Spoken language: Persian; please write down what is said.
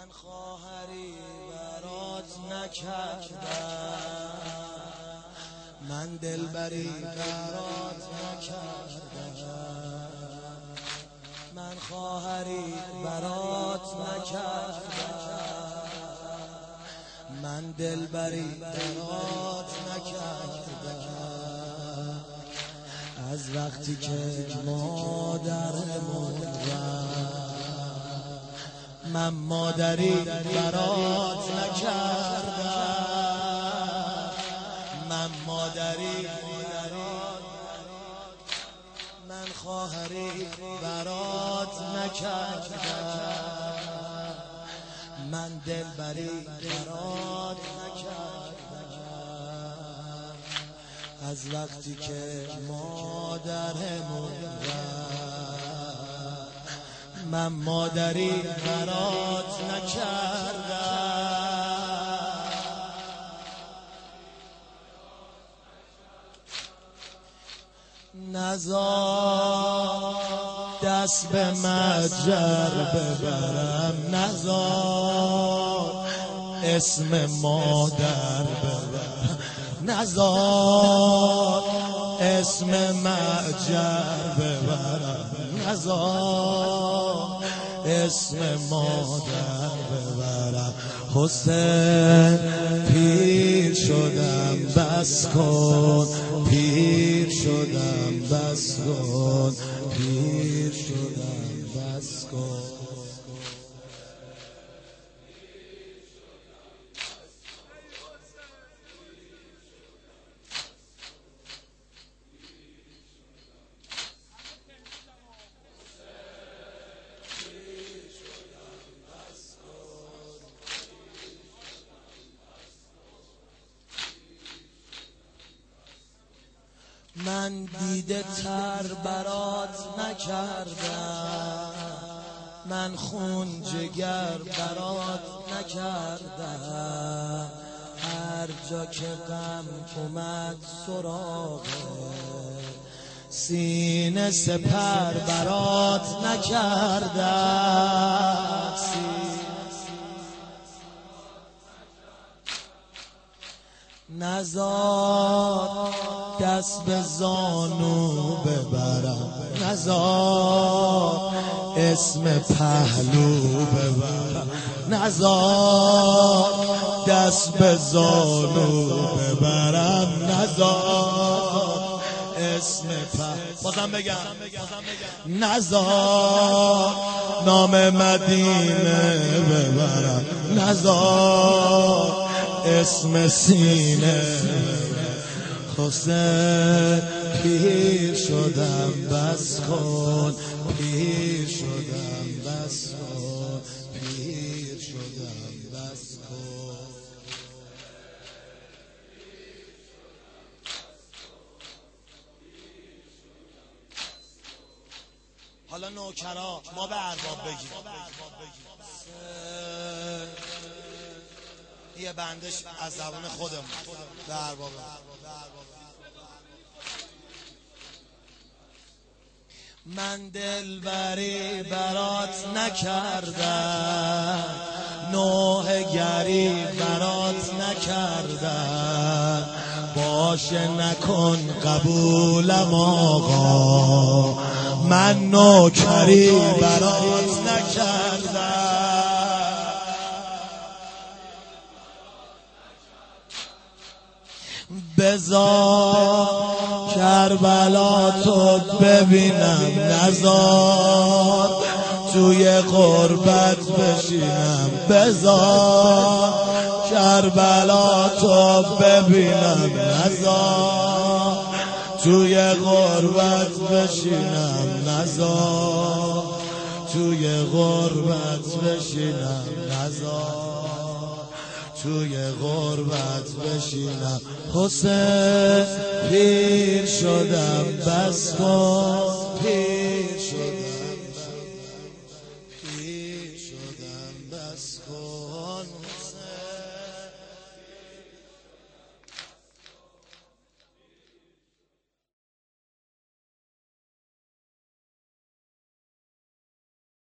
خواهری برات نکردم، من دلبری برات نکردم، من خواهری برات نکردم، من دلبری برات نکردم. از وقتی که مادرمون من مادری برات نکردم، من مادری من خواهری برات نکردم، من دلبری برات نکردم. از وقتی که مادرمون من مادری برات نکردم. نزار دست به متجر ببرم، نزار اسم مادر ببرم، نزار اسم متجر ببرم، نزار اسم مادر ببرم. حسین پیر شدم بس کن، پیر شدم بس کن، پیر شدم بس کن. من دیده تر برات نکردم، من خون جگر برات نکردم. هر جا که غم اومد سراغ سینه سپر برات نکردم. نزار دست به زانو ببرم، نزار اسم پهلو ببرم، نزار دست به زانو ببرم، نزار اسم پهلو بازم بگم، نزار نام مدینه ببرم، نزار اسم سینه. حسین پیر شدم بس کن، پیر شدم بس کن، پیر شدم بس کن. حالا نوکرا ما به ارباب بگیم، یه بندش از زبان خودمون به ارباب. من دلبری برات نکردم، نوحه گری برات نکردم. باشه نکن قبولم آقا، من نوکری برات نکردم. بذار کربلا تو ببینم، نذار توی غربت بشینم. بذار کربلا تو ببینم، نذار توی غربت بشینم، نذار توی غربت بشینم، نذار توی غربت بشینم. حسین پیر شدم بس کن، پیر شدم.